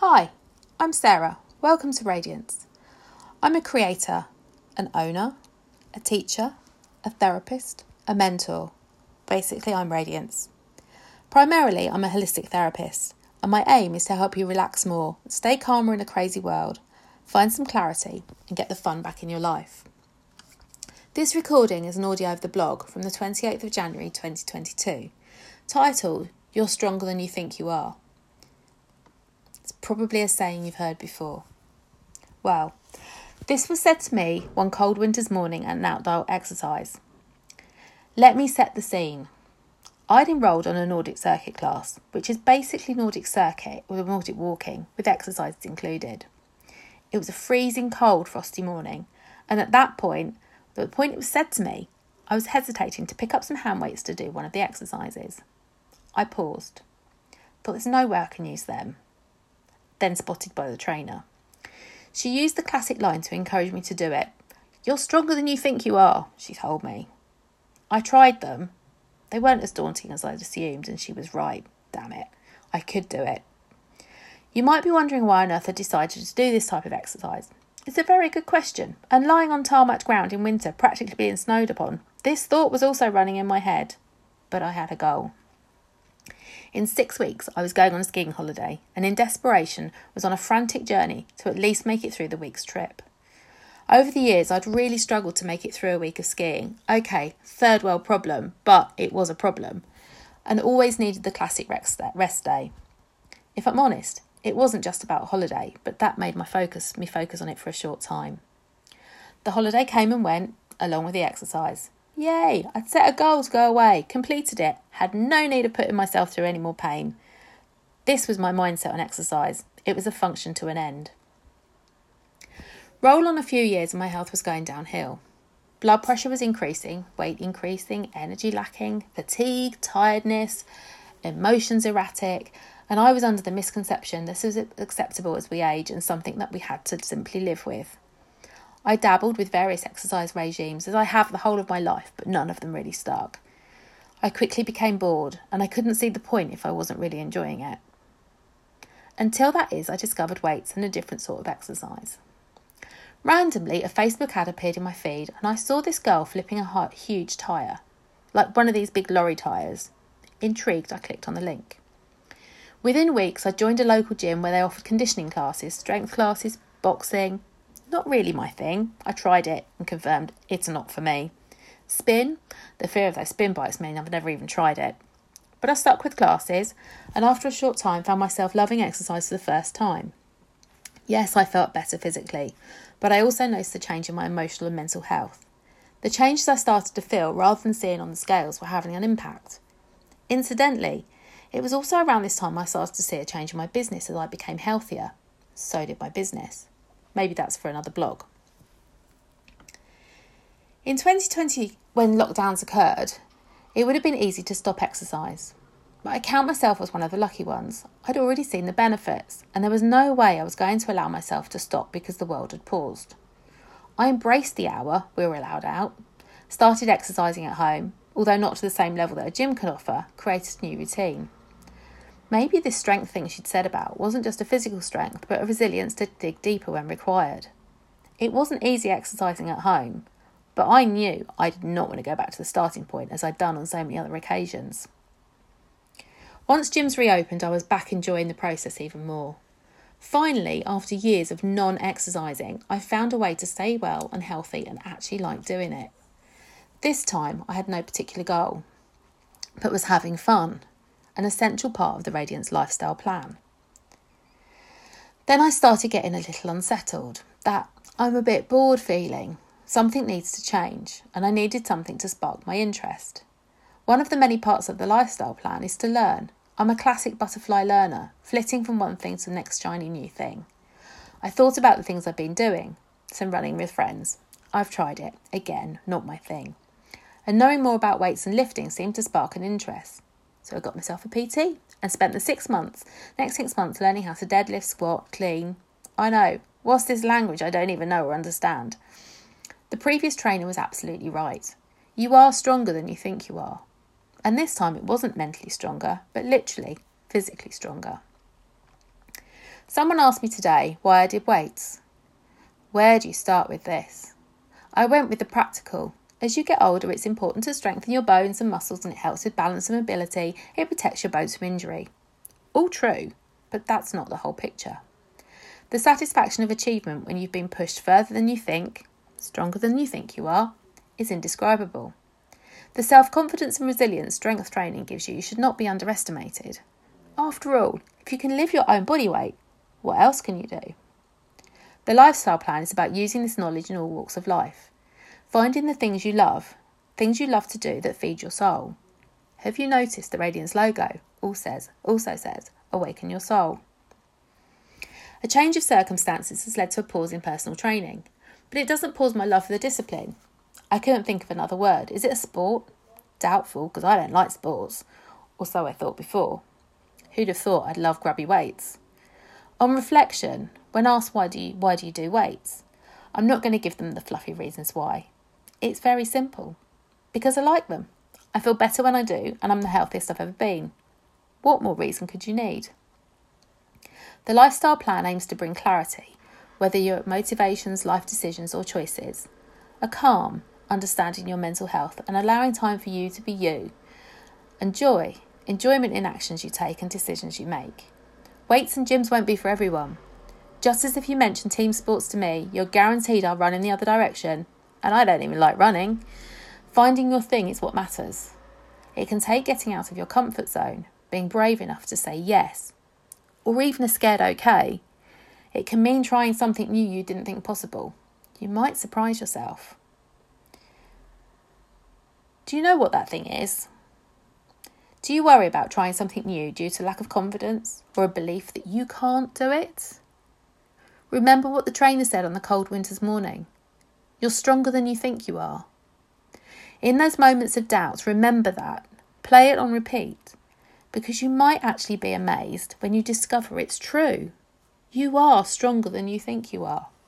Hi, I'm Sarah. Welcome to Radiance. I'm a creator, an owner, a teacher, a therapist, a mentor. Basically, I'm Radiance. Primarily, I'm a holistic therapist, and my aim is to help you relax more, stay calmer in a crazy world, find some clarity, and get the fun back in your life. This recording is an audio of the blog from the 28th of January 2022, titled, You're Stronger Than You Think You Are. It's probably a saying you've heard before. Well, this was said to me one cold winter's morning at an outdoor exercise. Let me set the scene. I'd enrolled on a Nordic circuit class, which is basically Nordic circuit with Nordic walking, with exercises included. It was a freezing cold, frosty morning, and at that point, the point it was said to me, I was hesitating to pick up some hand weights to do one of the exercises. I paused. Thought there's no way I can use them. Then spotted by the trainer. She used the classic line to encourage me to do it. You're stronger than you think you are, she told me. I tried them. They weren't as daunting as I'd assumed, and she was right. Damn it. I could do it. You might be wondering why on earth I decided to do this type of exercise. It's a very good question, and lying on tarmac ground in winter, practically being snowed upon, this thought was also running in my head. But I had a goal. In 6 weeks, I was going on a skiing holiday and in desperation was on a frantic journey to at least make it through the week's trip. Over the years, I'd really struggled to make it through a week of skiing. Okay, third world problem, but it was a problem. And always needed the classic rest day. If I'm honest, it wasn't just about a holiday, but that made me focus on it for a short time. The holiday came and went, along with the exercise. Yay, I'd set a goal to go away, completed it, had no need of putting myself through any more pain. This was my mindset on exercise. It was a function to an end. Roll on a few years and my health was going downhill. Blood pressure was increasing, weight increasing, energy lacking, fatigue, tiredness, emotions erratic, and I was under the misconception this is acceptable as we age and something that we had to simply live with. I dabbled with various exercise regimes as I have the whole of my life, but none of them really stuck. I quickly became bored and I couldn't see the point if I wasn't really enjoying it. Until I discovered weights and a different sort of exercise. Randomly, a Facebook ad appeared in my feed and I saw this girl flipping a huge tyre, like one of these big lorry tyres. Intrigued, I clicked on the link. Within weeks, I joined a local gym where they offered conditioning classes, strength classes, boxing. Not really my thing. I tried it and confirmed it's not for me. Spin? The fear of those spin bikes mean I've never even tried it. But I stuck with classes and after a short time found myself loving exercise for the first time. Yes, I felt better physically, but I also noticed a change in my emotional and mental health. The changes I started to feel rather than seeing on the scales were having an impact. Incidentally, it was also around this time I started to see a change in my business as I became healthier. So did my business. Maybe that's for another blog. In 2020, when lockdowns occurred, it would have been easy to stop exercise. But I count myself as one of the lucky ones. I'd already seen the benefits, and there was no way I was going to allow myself to stop because the world had paused. I embraced the hour we were allowed out, started exercising at home, although not to the same level that a gym could offer, created a new routine. Maybe this strength thing she'd said about wasn't just a physical strength, but a resilience to dig deeper when required. It wasn't easy exercising at home, but I knew I did not want to go back to the starting point as I'd done on so many other occasions. Once gyms reopened, I was back enjoying the process even more. Finally, after years of non-exercising, I found a way to stay well and healthy and actually like doing it. This time, I had no particular goal, but was having fun. An essential part of the Radiance lifestyle plan. Then I started getting a little unsettled, that I'm a bit bored feeling. Something needs to change, and I needed something to spark my interest. One of the many parts of the lifestyle plan is to learn. I'm a classic butterfly learner, flitting from one thing to the next shiny new thing. I thought about the things I've been doing, some running with friends. I've tried it, again, not my thing. And knowing more about weights and lifting seemed to spark an interest. So I got myself a PT and spent the next 6 months learning how to deadlift, squat, clean. I know, what's this language I don't even know or understand? The previous trainer was absolutely right. You are stronger than you think you are. And this time it wasn't mentally stronger, but literally, physically stronger. Someone asked me today why I did weights. Where do you start with this? I went with the practical. As you get older, it's important to strengthen your bones and muscles, and it helps with balance and mobility. It protects your bones from injury. All true, but that's not the whole picture. The satisfaction of achievement when you've been pushed further than you think, stronger than you think you are, is indescribable. The self-confidence and resilience strength training gives you should not be underestimated. After all, if you can lift your own body weight, what else can you do? The lifestyle plan is about using this knowledge in all walks of life. Finding the things you love to do that feed your soul. Have you noticed the Radiance logo also says, awaken your soul? A change of circumstances has led to a pause in personal training, but it doesn't pause my love for the discipline. I couldn't think of another word. Is it a sport? Doubtful, because I don't like sports, or so I thought before. Who'd have thought I'd love grubby weights? On reflection, when asked why do you do weights, I'm not going to give them the fluffy reasons why. It's very simple. Because I like them. I feel better when I do, and I'm the healthiest I've ever been. What more reason could you need? The lifestyle plan aims to bring clarity, whether you're at motivations, life decisions or choices. A calm, understanding your mental health and allowing time for you to be you. And enjoyment in actions you take and decisions you make. Weights and gyms won't be for everyone. Just as if you mention team sports to me, you're guaranteed I'll run in the other direction. And I don't even like running. Finding your thing is what matters. It can take getting out of your comfort zone, being brave enough to say yes, or even a scared okay. It can mean trying something new you didn't think possible. You might surprise yourself. Do you know what that thing is? Do you worry about trying something new due to lack of confidence or a belief that you can't do it? Remember what the trainer said on the cold winter's morning. You're stronger than you think you are. In those moments of doubt, remember that. Play it on repeat, because you might actually be amazed when you discover it's true. You are stronger than you think you are.